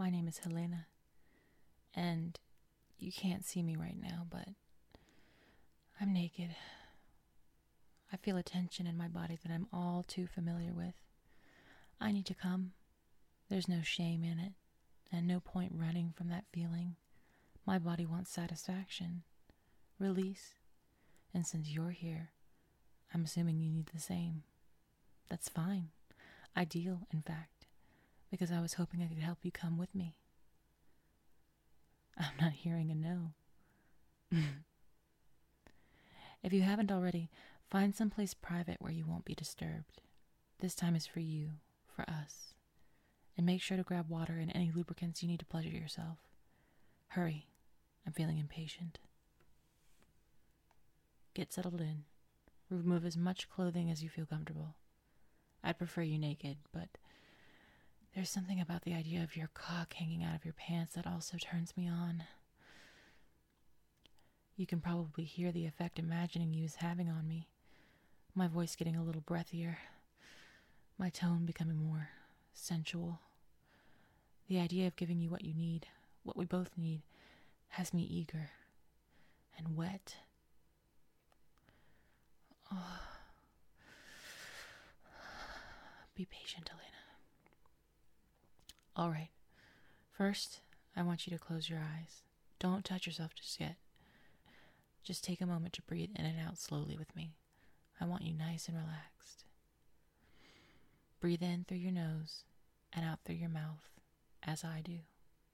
My name is Helena, and you can't see me right now, but I'm naked. I feel a tension in my body that I'm all too familiar with. I need to come. There's no shame in it, and no point running from that feeling. My body wants satisfaction, release, and since you're here, I'm assuming you need the same. That's fine. Ideal, in fact, because I was hoping I could help you come with me. I'm not hearing a no. If you haven't already, find someplace private where you won't be disturbed. This time is for you, for us. And make sure to grab water and any lubricants you need to pleasure yourself. Hurry, I'm feeling impatient. Get settled in. Remove as much clothing as you feel comfortable. I'd prefer you naked, but there's something about the idea of your cock hanging out of your pants that also turns me on. You can probably hear the effect imagining you is having on me. My voice getting a little breathier. My tone becoming more sensual. The idea of giving you what you need, what we both need, has me eager and wet. Oh. Be patient, Elena. All right. First, I want you to close your eyes. Don't touch yourself just yet. Just take a moment to breathe in and out slowly with me. I want you nice and relaxed. Breathe in through your nose and out through your mouth, as I do.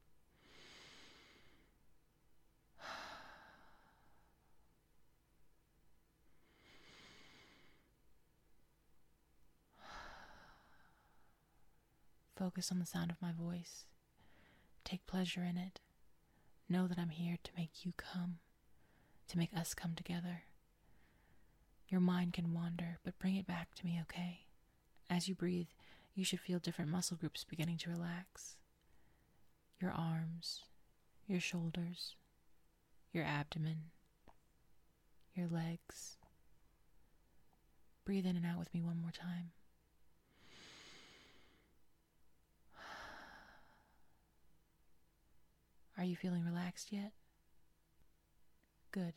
Focus on the sound of my voice. Take pleasure in it. Know that I'm here to make you come, to make us come together. Your mind can wander, but bring it back to me, okay? As you breathe, you should feel different muscle groups beginning to relax. Your arms, your shoulders, your abdomen, your legs. Breathe in and out with me one more time. Are you feeling relaxed yet? Good.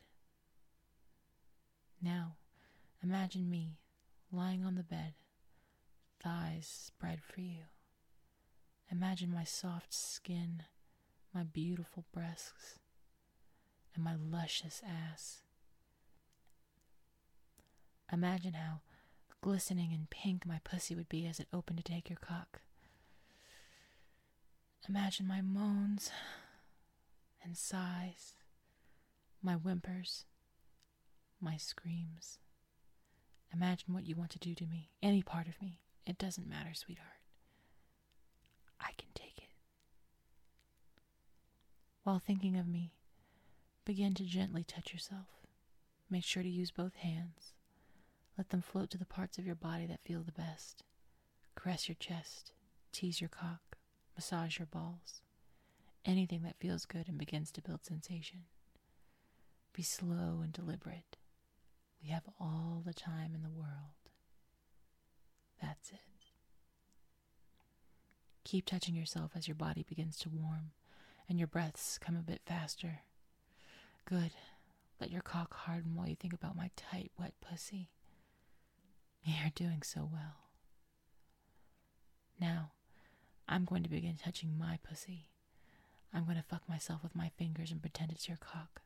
Now, imagine me lying on the bed, thighs spread for you. Imagine my soft skin, my beautiful breasts, and my luscious ass. Imagine how glistening and pink my pussy would be as it opened to take your cock. Imagine my moans and sighs, my whimpers, my screams. Imagine what you want to do to me, any part of me. It doesn't matter, sweetheart. I can take it. While thinking of me, begin to gently touch yourself. Make sure to use both hands. Let them float to the parts of your body that feel the best. Caress your chest, tease your cock, massage your balls. Anything that feels good and begins to build sensation. Be slow and deliberate. We have all the time in the world. That's it. Keep touching yourself as your body begins to warm and your breaths come a bit faster. Good. Let your cock harden while you think about my tight, wet pussy. You're doing so well. Now, I'm going to begin touching my pussy. I'm going to fuck myself with my fingers and pretend it's your cock.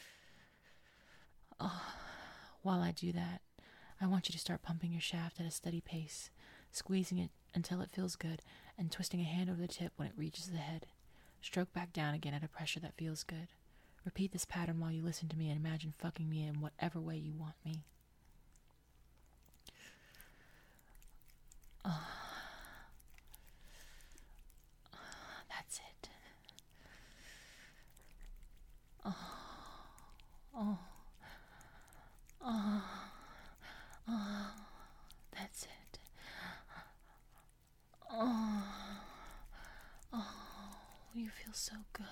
Oh, while I do that, I want you to start pumping your shaft at a steady pace, squeezing it until it feels good, and twisting a hand over the tip when it reaches the head. Stroke back down again at a pressure that feels good. Repeat this pattern while you listen to me and imagine fucking me in whatever way you want me. That's it. That's it. You feel so good.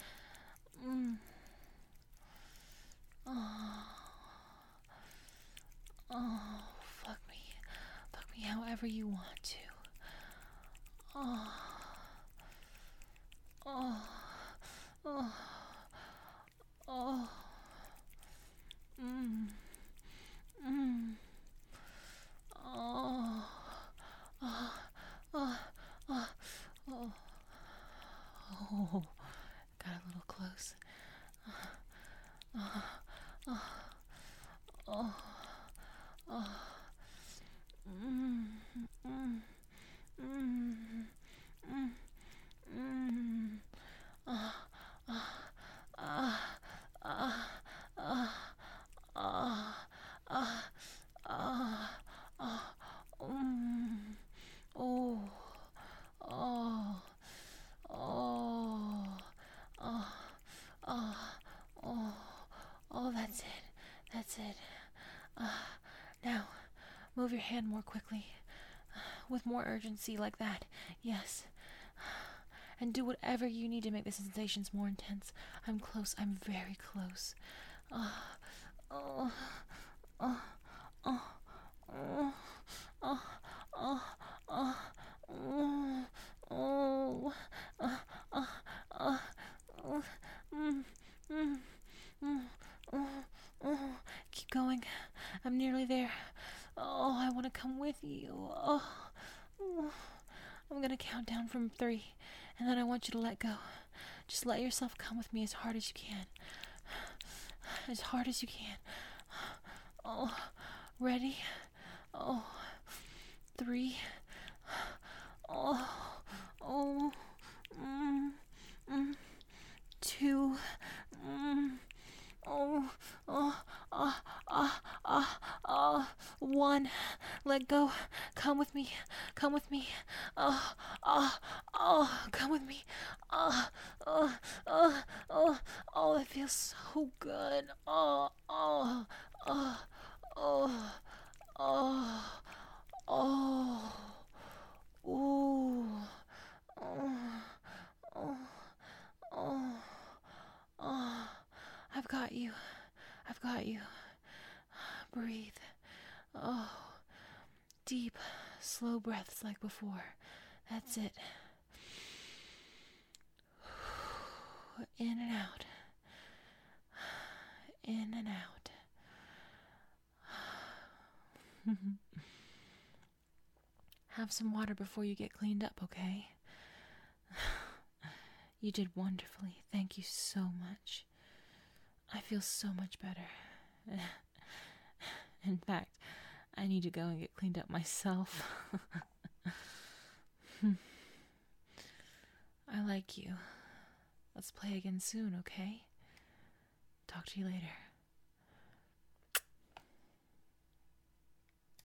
Fuck me. Fuck me however you want to. Oh, got a little close. Oh, oh, oh, oh. Mm, mm, mm, mm, mm. Ah, ah, ah, ah, ah, ah, ah, ah, ah. Oh, oh, oh, oh, oh, oh, oh, that's it. That's it. Now, move your hand more quickly. With more urgency like that. Yes. And do whatever you need to make the sensations more intense. I'm close. I'm very close. Oh, oh, oh, oh, oh, oh, oh, oh, oh, oh, oh, mm, mm, mm, oh, oh. Keep going. I'm nearly there. Oh, I want to come with you. Oh, oh. I'm gonna count down from 3, and then I want you to let go. Just let yourself come with me as hard as you can. As hard as you can. Oh, ready? Oh, 3. Oh, oh, 2. Oh, oh, ah, ah, ah, ah. 1. Let go. Come with me. Come with me. Oh, oh, oh. Come with me. Oh, oh, oh, oh, oh. It feels so good. Oh, oh, oh, oh, oh, oh. Ooh. Oh, oh, oh, oh. I've got you. I've got you. Breathe. Oh, deep, slow breaths like before. That's it. In and out. In and out. Have some water before you get cleaned up, okay? You did wonderfully. Thank you so much. I feel so much better. In fact, I need to go and get cleaned up myself. I like you. Let's play again soon, okay? Talk to you later.